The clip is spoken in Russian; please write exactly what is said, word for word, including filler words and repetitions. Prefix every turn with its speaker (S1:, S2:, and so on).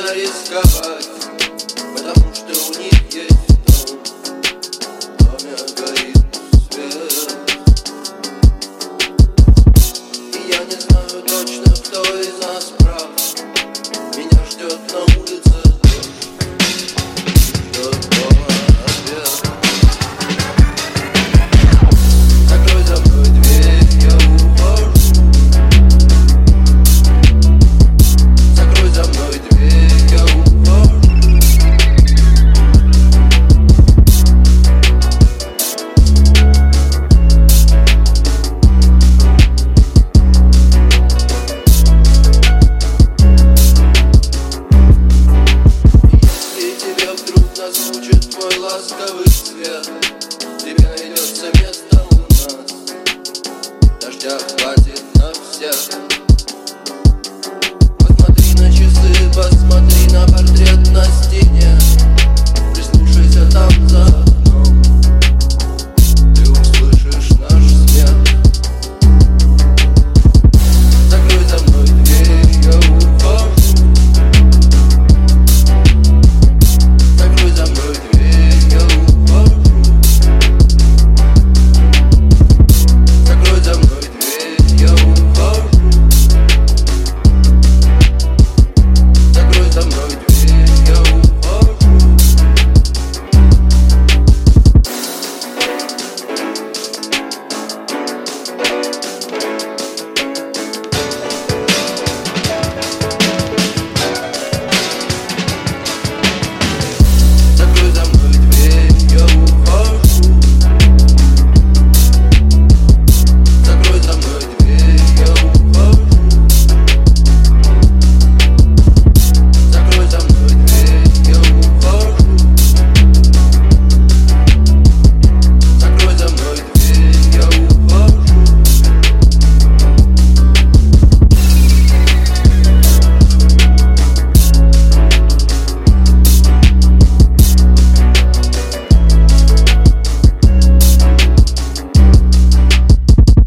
S1: стыдно рисковать, потому что у них есть дом. В доме горит свет, и я не знаю точно, кто из нас прав. Меня ждет на улице дождь, ждет дома ответ. Закрой за мной дверь, я ухожу. Закрой за мной дверь, я ухожу. Если тебе вдруг наскучит мой ласковый